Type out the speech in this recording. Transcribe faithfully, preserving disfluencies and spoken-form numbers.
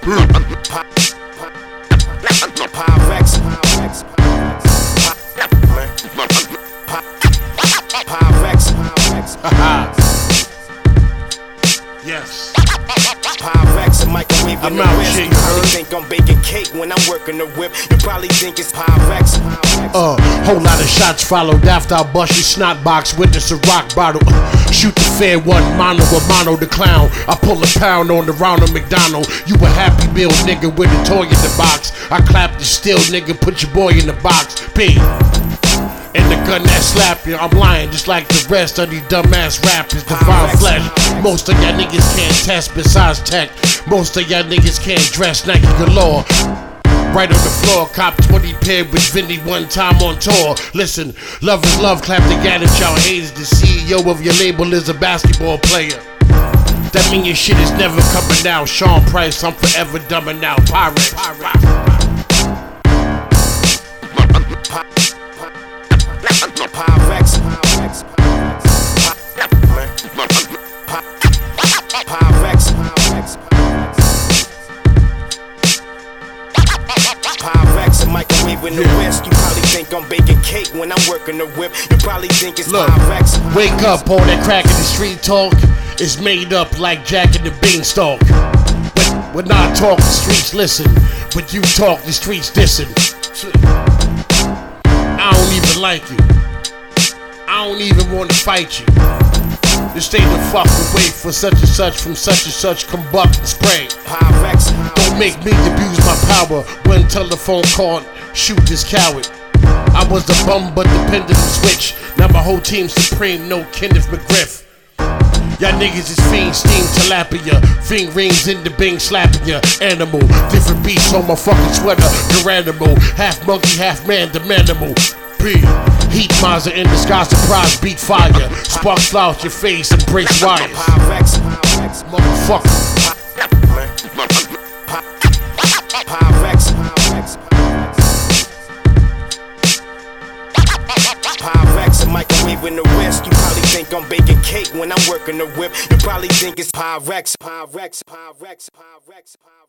Pyrex. Pyrex. Yes. Pyrex, a microwave in I'm the out wrist. here, You you probably heard? think I'm baking cake when I'm working the whip. You probably think it's Pyrex. Uh, whole lot of shots followed after I bust your snot box with this a rock bottle. Shoot the fair one, mono a mono the clown. I pull a pound on the Ronald McDonald. You a happy meal nigga with a toy in the box. I clap the still nigga, put your boy in the box. B. And the gun that slap you, I'm lying just like the rest of these dumbass rappers. Divine flesh. Most of y'all niggas can't test besides tech. Most of y'all niggas can't dress Nike galore. Right on the floor, cop twenty pair with Vinny one time on tour. Listen, love is love, clap together, y'all haters. The C E O of your label is a basketball player. That mean your shit is never coming out. Sean Price, I'm forever dumbing out. Pyrex. Pyrex. Pyrex. Pyrex, a microwave in the wrist. You probably think I'm baking cake when I'm working the whip. You probably think it's Look, Pyrex. wake up, all that crack in the street talk is made up like Jack and the Beanstalk. But when I talk, the streets listen. But you talk, the streets dissing. I don't even like you. I don't even want to fight you. Just stay the fuck away for such and such from such and such combust and spray. Pyrex. Don't make me abuse my power. One telephone call, shoot this coward. I was the bum but the pendulum switch. Now my whole team's supreme, no Kenneth McGriff. Y'all niggas is fiend, steam, tilapia. Fiend rings in the bing, slapping ya. Animal, different beasts on my fucking sweater. Garanimal, half monkey, half man, the manimal. B, heat Mazda in the sky, surprise, beat fire. Sparks fly out your face and breaks wires. Pyrex. Motherfucker. Pyrex. Pyrex, a microwave in the wrist. You probably think I'm baking cake when I'm working the whip. You probably think it's Pyrex. Pyrex. Pyrex. Pyrex. Pyrex.